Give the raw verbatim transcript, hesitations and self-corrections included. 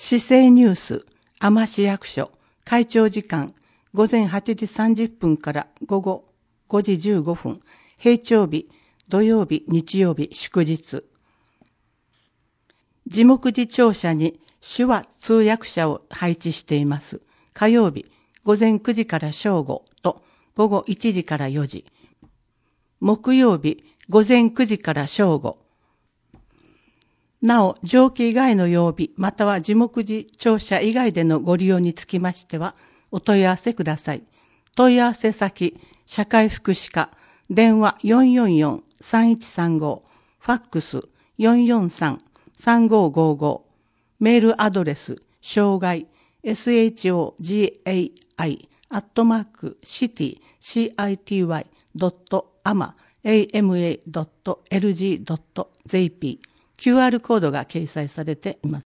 市政ニュース、海士市役所、会長時間、午前はちじさんじゅっぷんから午後ごじじゅうごふん、平朝日、土曜日、日曜日、祝日。地目次庁舎に手話通訳者を配置しています。火曜日、午前くじから正午と午後いちじからよじ。木曜日、午前くじから正午。なお、上記以外の曜日、または地目次庁舎以外でのご利用につきましては、お問い合わせください。問い合わせ先、社会福祉課、電話 よんよんよんさんいちさんご、ファックス よんよんさんさんごごご、メールアドレス、障害、shogai、アットマーク、シティ、シティ、ドット、アマ、エーエムエードットエルジードットジェーピー、キューアール コードが掲載されています。